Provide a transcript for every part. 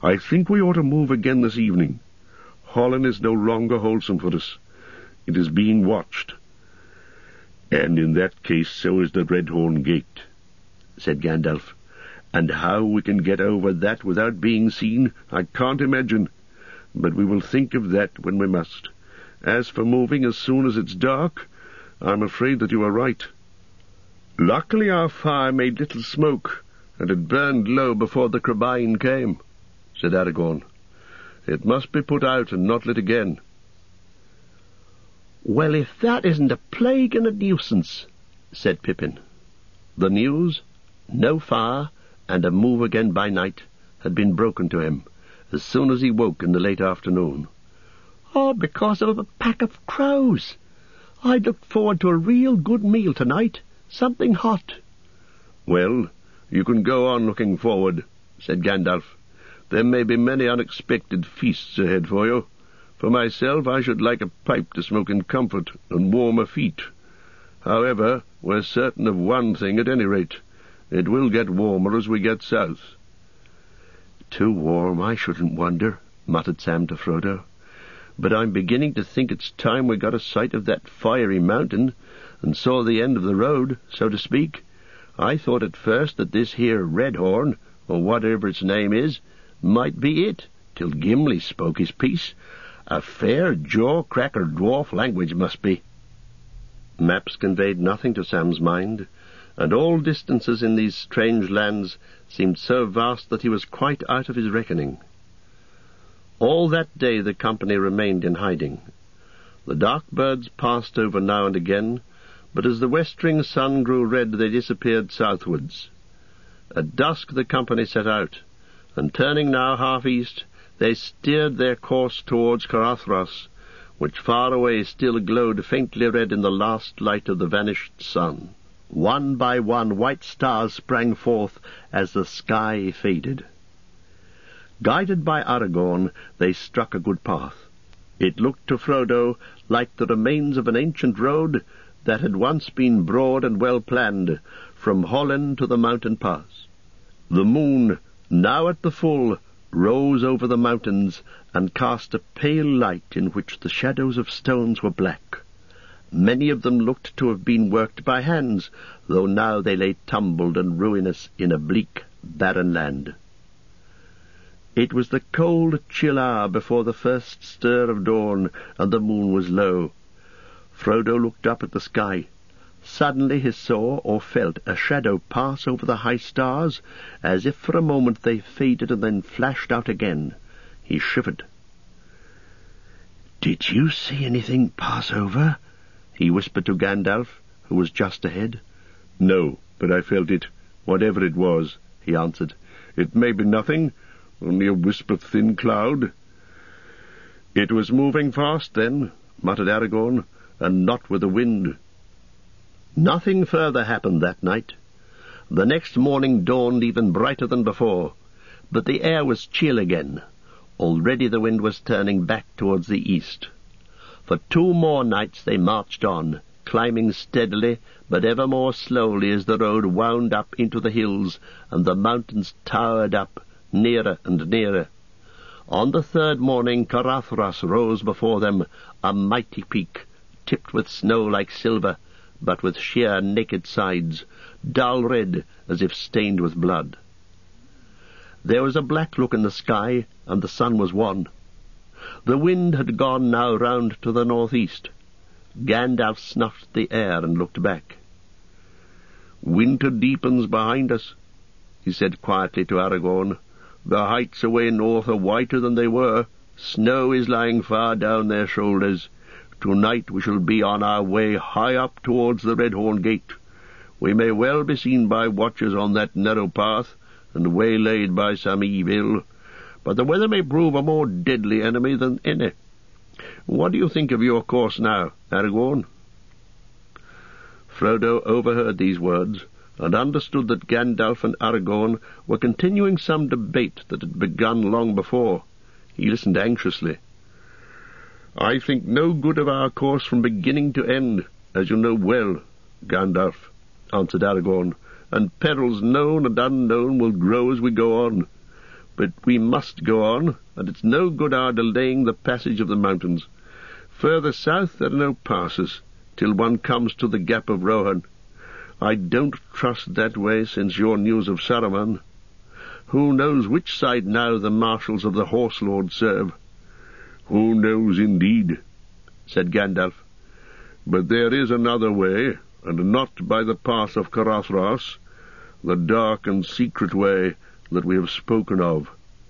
I think we ought to move again this evening. Holland is no longer wholesome for us. It is being watched. And in that case so is the Redhorn Gate, said Gandalf. And how we can get over that without being seen, I can't imagine. But we will think of that when we must. As for moving as soon as it's dark, I'm afraid that you are right. Luckily our fire made little smoke, and it burned low before the Crebain came, said Aragorn. It must be put out and not lit again. Well, if that isn't a plague and a nuisance, said Pippin. The news, no fire, and a move again by night, had been broken to him as soon as he woke in the late afternoon. "Oh, because of a pack of crows. I looked forward to a real good meal tonight, something hot." "Well, you can go on looking forward," said Gandalf. "There may be many unexpected feasts ahead for you. For myself, I should like a pipe to smoke in comfort and warmer feet. However, we're certain of one thing at any rate. It will get warmer as we get south." "Too warm, I shouldn't wonder," muttered Sam to Frodo. "But I'm beginning to think it's time we got a sight of that fiery mountain and saw the end of the road, so to speak. I thought at first that this here Redhorn, or whatever its name is, might be it, till Gimli spoke his piece. A fair jaw-cracker dwarf language must be." Maps conveyed nothing to Sam's mind, and all distances in these strange lands seemed so vast that he was quite out of his reckoning. All that day the company remained in hiding. The dark birds passed over now and again, but as the westering sun grew red they disappeared southwards. At dusk the company set out, and turning now half east, they steered their course towards Caradhras, which far away still glowed faintly red in the last light of the vanished sun. One by one white stars sprang forth as the sky faded. Guided by Aragorn, they struck a good path. It looked to Frodo like the remains of an ancient road that had once been broad and well planned, from Hollin to the mountain pass. The moon, now at the full, rose over the mountains and cast a pale light in which the shadows of stones were black. Many of them looked to have been worked by hands, though now they lay tumbled and ruinous in a bleak, barren land. It was the cold, chill hour before the first stir of dawn, and the moon was low. Frodo looked up at the sky. Suddenly he saw or felt a shadow pass over the high stars, as if for a moment they faded and then flashed out again. He shivered. "Did you see anything pass over?" he whispered to Gandalf, who was just ahead. "No, but I felt it, whatever it was," he answered. "It may be nothing, only a wisp of thin cloud." "It was moving fast, then," muttered Aragorn, "and not with the wind." Nothing further happened that night. The next morning dawned even brighter than before, but the air was chill again. Already the wind was turning back towards the east. For 2 more nights they marched on, climbing steadily, but ever more slowly as the road wound up into the hills, and the mountains towered up, nearer and nearer. On the 3rd morning Caradhras rose before them, a mighty peak, tipped with snow like silver, but with sheer naked sides, dull red as if stained with blood. There was a black look in the sky, and the sun was wan. The wind had gone now round to the northeast. Gandalf snuffed the air and looked back. "Winter deepens behind us," he said quietly to Aragorn. "The heights away north are whiter than they were. Snow is lying far down their shoulders. Tonight we shall be on our way high up towards the Redhorn Gate. We may well be seen by watchers on that narrow path, and waylaid by some evil, but the weather may prove a more deadly enemy than any. What do you think of your course now, Aragorn?" Frodo overheard these words, and understood that Gandalf and Aragorn were continuing some debate that had begun long before. He listened anxiously. "I think no good of our course from beginning to end, as you know well, Gandalf," answered Aragorn, "and perils known and unknown will grow as we go on. but we must go on, and it's no good our delaying the passage of the mountains. Further south there are no passes, till one comes to the Gap of Rohan. I don't trust that way since your news of Saruman. Who knows which side now the marshals of the Horse Lord serve?" "Who knows, indeed," said Gandalf. "But there is another way, and not by the pass of Caradhras, the dark and secret way that we have spoken of.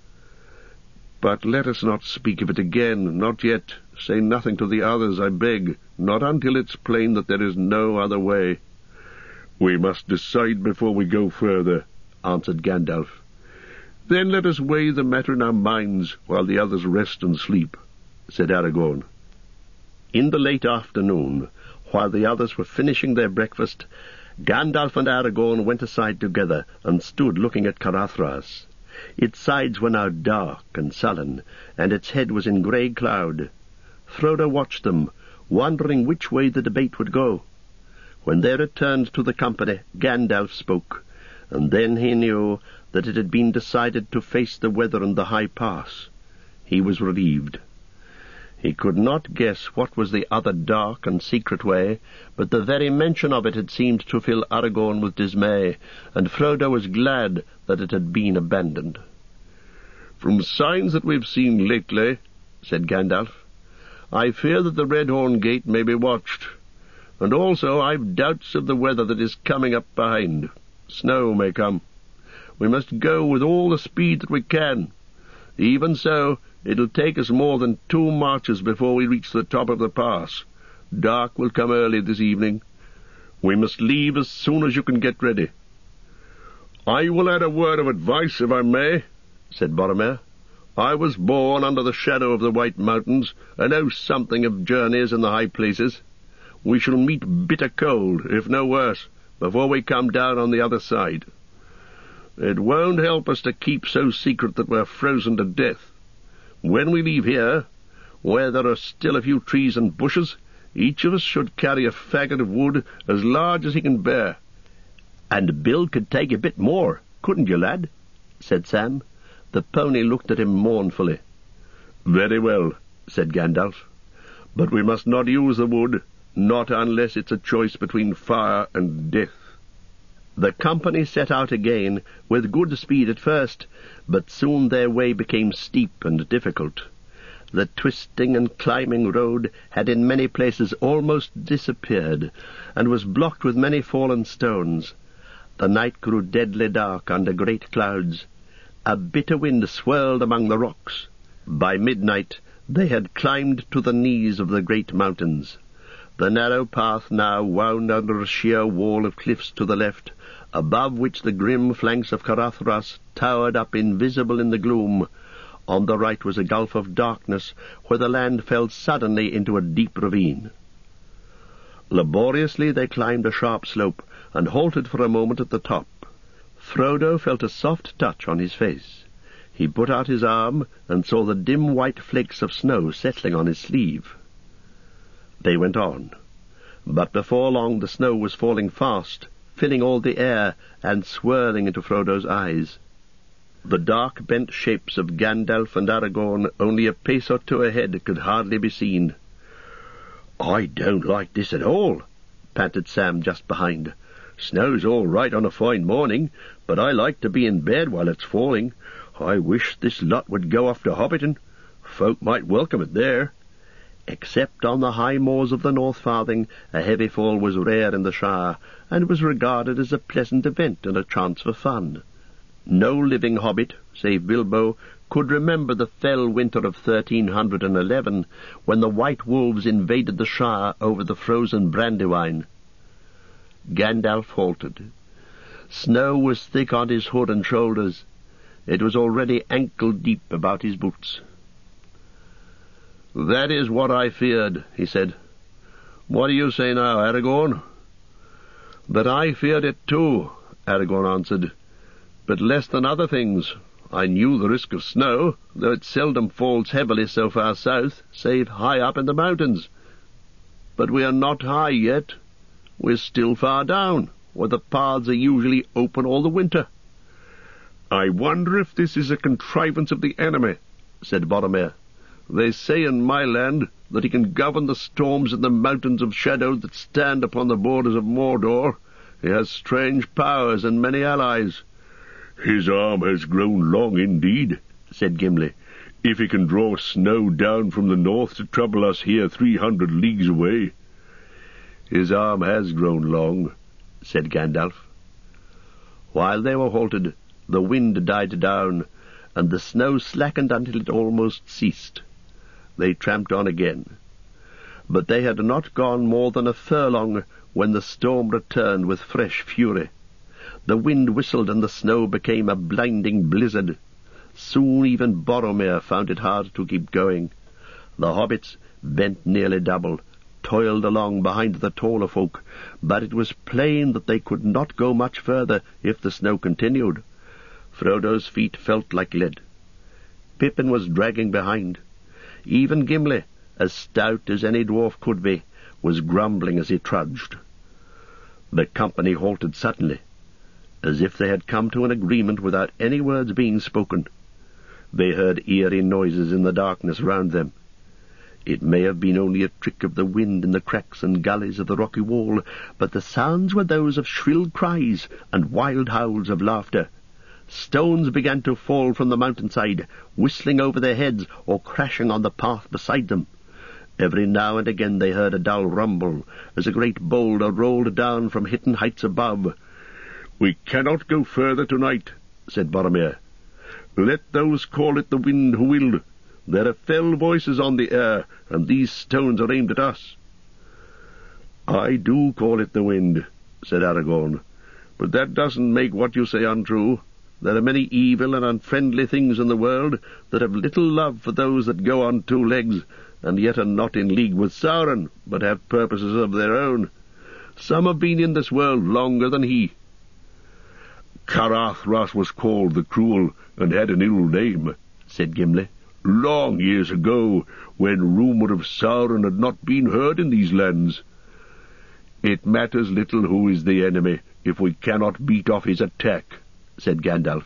But let us not speak of it again, not yet. Say nothing to the others, I beg, not until it's plain that there is no other way." "We must decide before we go further," answered Gandalf. "Then let us weigh the matter in our minds while the others rest and sleep," said Aragorn. In the late afternoon, while the others were finishing their breakfast, Gandalf and Aragorn went aside together and stood looking at Caradhras. Its sides were now dark and sullen, and its head was in grey cloud. Frodo watched them, wondering which way the debate would go. When they returned to the company, Gandalf spoke, and then he knew that it had been decided to face the weather and the high pass. He was relieved. He could not guess what was the other dark and secret way, but the very mention of it had seemed to fill Aragorn with dismay, and Frodo was glad that it had been abandoned. "From signs that we've seen lately," said Gandalf, "I fear that the Redhorn Gate may be watched, and also I've doubts of the weather that is coming up behind. Snow may come. We must go with all the speed that we can. Even so, it'll take us more than 2 marches before we reach the top of the pass. Dark will come early this evening. We must leave as soon as you can get ready." "I will add a word of advice, if I may," said Boromir. "I was born under the shadow of the White Mountains, and know something of journeys in the high places. We shall meet bitter cold, if no worse, before we come down on the other side. It won't help us to keep so secret that we're frozen to death. When we leave here, where there are still a few trees and bushes, each of us should carry a faggot of wood as large as he can bear." "And Bill could take a bit more, couldn't you, lad?" said Sam. The pony looked at him mournfully. "Very well," said Gandalf. "But we must not use the wood, not unless it's a choice between fire and death." The company set out again, with good speed at first, but soon their way became steep and difficult. The twisting and climbing road had in many places almost disappeared, and was blocked with many fallen stones. The night grew deadly dark under great clouds. A bitter wind swirled among the rocks. By midnight they had climbed to the knees of the great mountains. The narrow path now wound under a sheer wall of cliffs to the left, above which the grim flanks of Caradhras towered up invisible in the gloom. On the right was a gulf of darkness, where the land fell suddenly into a deep ravine. Laboriously they climbed a sharp slope, and halted for a moment at the top. Frodo felt a soft touch on his face. He put out his arm, and saw the dim white flakes of snow settling on his sleeve. They went on, but before long the snow was falling fast, filling all the air and swirling into Frodo's eyes. The dark bent shapes of Gandalf and Aragorn, only a pace or two ahead, could hardly be seen. "I don't like this at all," panted Sam just behind. "Snow's all right on a fine morning, but I like to be in bed while it's falling. I wish this lot would go off to Hobbiton. Folk might welcome it there." Except on the high moors of the North Farthing, a heavy fall was rare in the Shire, and was regarded as a pleasant event and a chance for fun. No living hobbit, save Bilbo, could remember the fell winter of 1311, when the White Wolves invaded the Shire over the frozen Brandywine. Gandalf halted. Snow was thick on his hood and shoulders. It was already ankle-deep about his boots. "That is what I feared," he said. "What do you say now, Aragorn?" "That I feared it too," Aragorn answered, "but less than other things. I knew the risk of snow, though it seldom falls heavily so far south, save high up in the mountains. But we are not high yet. We're still far down, where the paths are usually open all the winter." "I wonder if this is a contrivance of the enemy," said Boromir. "They say in my land that he can govern the storms in the mountains of shadow that stand upon the borders of Mordor. He has strange powers and many allies." "His arm has grown long indeed," said Gimli, "if he can draw snow down from the north to trouble us here 300 leagues away." "His arm has grown long," said Gandalf. While they were halted, the wind died down, and the snow slackened until it almost ceased. They tramped on again. But they had not gone more than a furlong when the storm returned with fresh fury. The wind whistled and the snow became a blinding blizzard. Soon even Boromir found it hard to keep going. The hobbits, bent nearly double, toiled along behind the taller folk, but it was plain that they could not go much further if the snow continued. Frodo's feet felt like lead. Pippin was dragging behind. Even Gimli, as stout as any dwarf could be, was grumbling as he trudged. The company halted suddenly, as if they had come to an agreement without any words being spoken. They heard eerie noises in the darkness round them. It may have been only a trick of the wind in the cracks and gullies of the rocky wall, but the sounds were those of shrill cries and wild howls of laughter. Stones began to fall from the mountainside, whistling over their heads or crashing on the path beside them. Every now and again they heard a dull rumble, as a great boulder rolled down from hidden heights above. "We cannot go further tonight," said Boromir. "Let those call it the wind who will. There are fell voices on the air, and these stones are aimed at us." "I do call it the wind," said Aragorn, "but that doesn't make what you say untrue. There are many evil and unfriendly things in the world that have little love for those that go on two legs, and yet are not in league with Sauron, but have purposes of their own. Some have been in this world longer than he." "Carathras was called the Cruel, and had an ill name," said Gimli, "long years ago, when rumour of Sauron had not been heard in these lands." "It matters little who is the enemy, if we cannot beat off his attack," said Gandalf.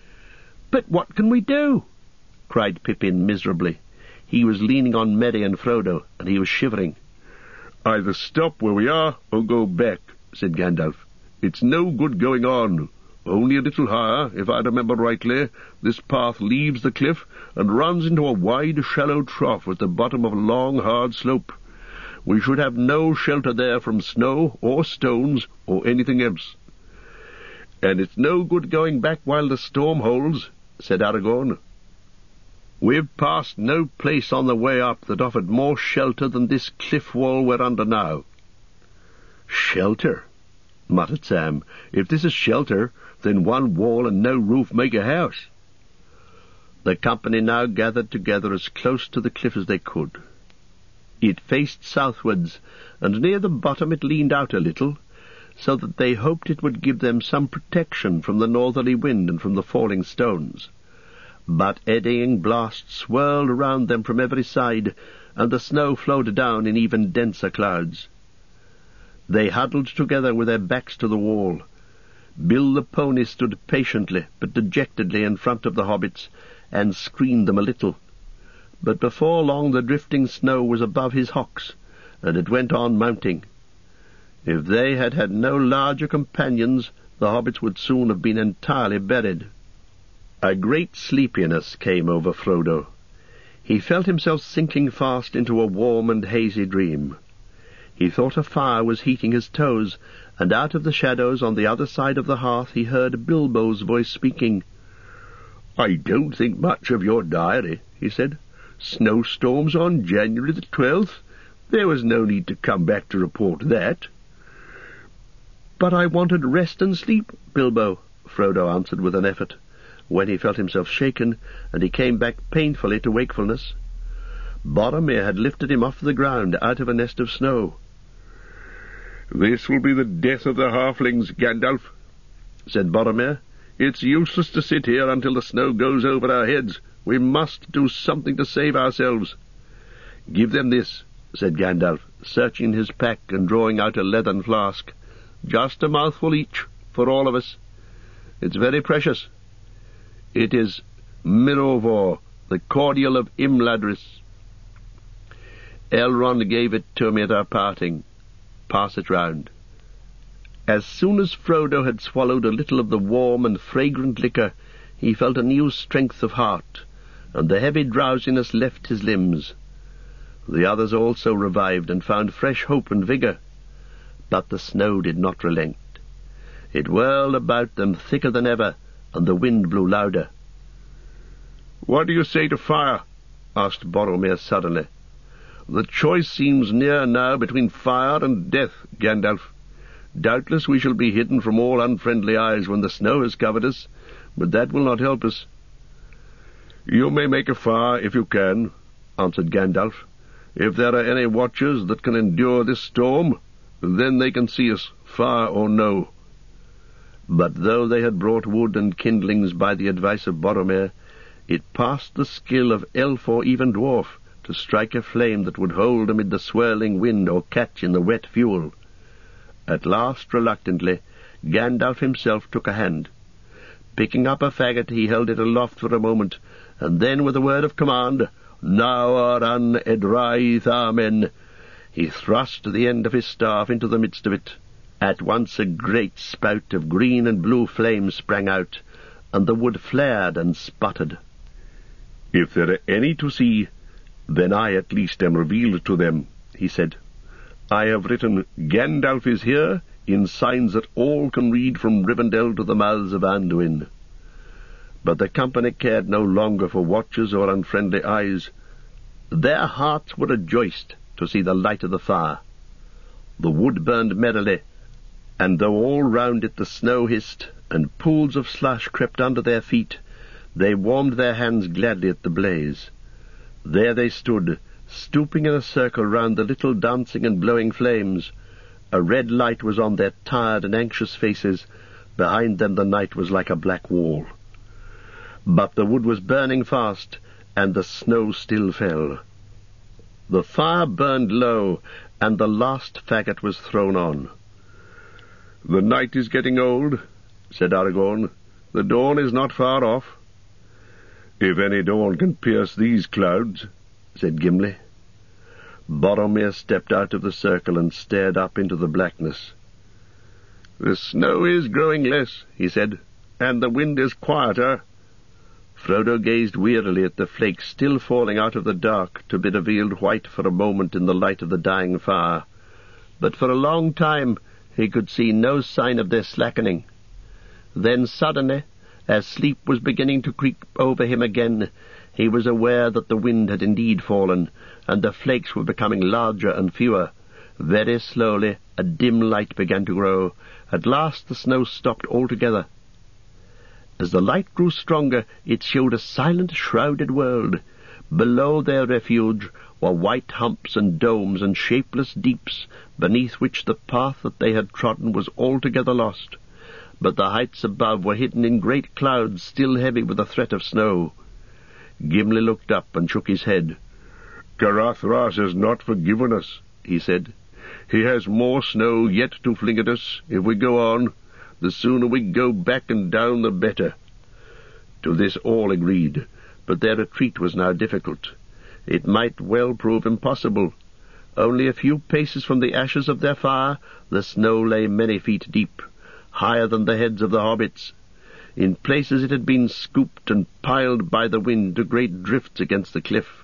"But what can we do?" cried Pippin miserably. He was leaning on Merry and Frodo, and he was shivering. "Either stop where we are, or go back," said Gandalf. "It's no good going on. Only a little higher, if I remember rightly, this path leaves the cliff and runs into a wide, shallow trough at the bottom of a long, hard slope. We should have no shelter there from snow or stones or anything else." "And it's no good going back while the storm holds," said Aragorn. "We've passed no place on the way up that offered more shelter than this cliff wall we're under now." "Shelter?" muttered Sam. "If this is shelter, then one wall and no roof make a house." The company now gathered together as close to the cliff as they could. It faced southwards, and near the bottom it leaned out a little, so that they hoped it would give them some protection from the northerly wind and from the falling stones. But eddying blasts swirled around them from every side, and the snow flowed down in even denser clouds. They huddled together with their backs to the wall. Bill the pony stood patiently but dejectedly in front of the hobbits, and screened them a little. But before long the drifting snow was above his hocks, and it went on mounting. If they had had no larger companions, the hobbits would soon have been entirely buried. A great sleepiness came over Frodo. He felt himself sinking fast into a warm and hazy dream. He thought a fire was heating his toes, and out of the shadows on the other side of the hearth he heard Bilbo's voice speaking. "I don't think much of your diary," he said. "Snowstorms on January the 12th? There was no need to come back to report that." "But I wanted rest and sleep, Bilbo," Frodo answered with an effort, when he felt himself shaken, and he came back painfully to wakefulness. Boromir had lifted him off the ground out of a nest of snow. "This will be the death of the halflings, Gandalf," said Boromir. "It's useless to sit here until the snow goes over our heads. We must do something to save ourselves." "Give them this," said Gandalf, searching his pack and drawing out a leathern flask. "Just a mouthful each, for all of us. It's very precious." It is Mirovor, the cordial of Imladris. Elrond gave it to me at our parting. Pass it round." As soon as Frodo had swallowed a little of the warm and fragrant liquor, he felt a new strength of heart, and the heavy drowsiness left his limbs. The others also revived and found fresh hope and vigour. But the snow did not relent. It whirled about them thicker than ever, and the wind blew louder. "What do you say to fire?" asked Boromir suddenly. "The choice seems near now between fire and death, Gandalf. Doubtless we shall be hidden from all unfriendly eyes when the snow has covered us, but that will not help us." "You may make a fire if you can," answered Gandalf. "If there are any watchers that can endure this storm, then they can see us, fire or no." But though they had brought wood and kindlings by the advice of Boromir, it passed the skill of elf or even dwarf to strike a flame that would hold amid the swirling wind or catch in the wet fuel. At last, reluctantly, Gandalf himself took a hand. Picking up a faggot, he held it aloft for a moment, and then, with a word of command, "Nawr an Edraith Amen," he thrust the end of his staff into the midst of it. At once a great spout of green and blue flame sprang out, and the wood flared and sputtered. "If there are any to see, then I at least am revealed to them," he said. "I have written, 'Gandalf is here,' in signs that all can read from Rivendell to the mouths of Anduin." But the company cared no longer for watchers or unfriendly eyes. Their hearts were rejoiced to see the light of the fire. The wood burned merrily, and though all round it the snow hissed, and pools of slush crept under their feet, they warmed their hands gladly at the blaze. There they stood, stooping in a circle round the little dancing and blowing flames. A red light was on their tired and anxious faces. Behind them the night was like a black wall. But the wood was burning fast, and the snow still fell. The fire burned low, and the last faggot was thrown on. "The night is getting old," said Aragorn. "The dawn is not far off." "If any dawn can pierce these clouds," said Gimli. Boromir stepped out of the circle and stared up into the blackness. "The snow is growing less," he said, "and the wind is quieter." Frodo gazed wearily at the flakes still falling out of the dark to be revealed white for a moment in the light of the dying fire, but for a long time he could see no sign of their slackening. Then suddenly, as sleep was beginning to creep over him again, he was aware that the wind had indeed fallen, and the flakes were becoming larger and fewer. Very slowly a dim light began to grow. At last the snow stopped altogether. As the light grew stronger, it showed a silent, shrouded world. Below their refuge were white humps and domes and shapeless deeps, beneath which the path that they had trodden was altogether lost. But the heights above were hidden in great clouds still heavy with the threat of snow. Gimli looked up and shook his head. "Caradhras has not forgiven us," he said. "He has more snow yet to fling at us. If we go on, the sooner we go back and down the better." To this all agreed, but their retreat was now difficult. It might well prove impossible. Only a few paces from the ashes of their fire, the snow lay many feet deep, higher than the heads of the hobbits. In places it had been scooped and piled by the wind to great drifts against the cliff.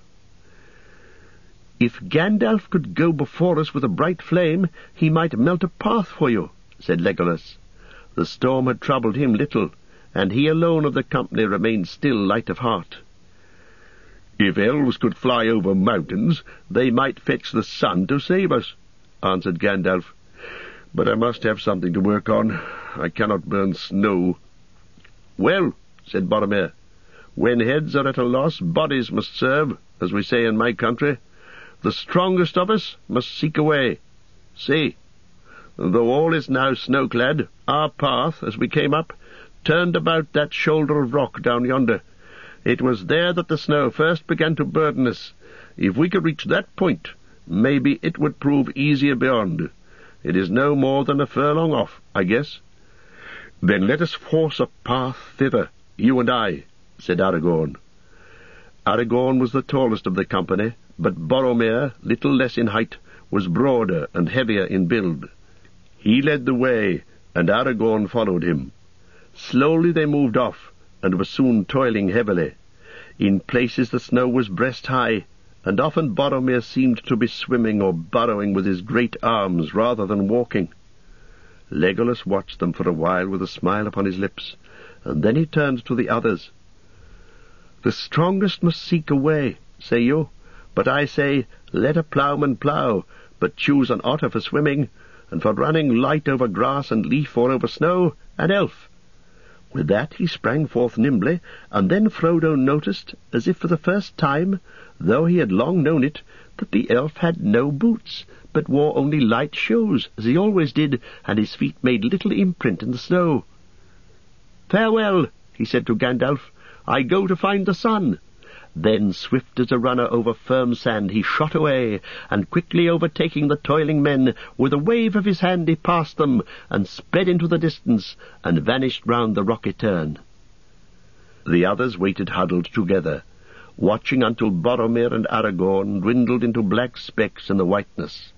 "If Gandalf could go before us with a bright flame, he might melt a path for you," said Legolas. The storm had troubled him little, and he alone of the company remained still light of heart. "If elves could fly over mountains, they might fetch the sun to save us," answered Gandalf. "But I must have something to work on. I cannot burn snow." "Well," said Boromir, "when heads are at a loss, bodies must serve, as we say in my country. The strongest of us must seek a way. See, though all is now snow-clad, our path, as we came up, turned about that shoulder of rock down yonder. It was there that the snow first began to burden us. If we could reach that point, maybe it would prove easier beyond. It is no more than a furlong off, I guess." "Then let us force a path thither, you and I," said Aragorn. Aragorn was the tallest of the company, but Boromir, little less in height, was broader and heavier in build. He led the way, and Aragorn followed him. Slowly they moved off, and were soon toiling heavily. In places the snow was breast-high, and often Boromir seemed to be swimming or burrowing with his great arms rather than walking. Legolas watched them for a while with a smile upon his lips, and then he turned to the others. "The strongest must seek a way, say you, but I say, let a ploughman plough, but choose an otter for swimming, and for running light over grass and leaf or over snow, an elf." With that he sprang forth nimbly, and then Frodo noticed, as if for the first time, though he had long known it, that the elf had no boots, but wore only light shoes, as he always did, and his feet made little imprint in the snow. "Farewell," he said to Gandalf. "I go to find the sun." Then, swift as a runner over firm sand, he shot away, and quickly overtaking the toiling men, with a wave of his hand he passed them, and sped into the distance, and vanished round the rocky turn. The others waited huddled together, watching until Boromir and Aragorn dwindled into black specks in the whiteness.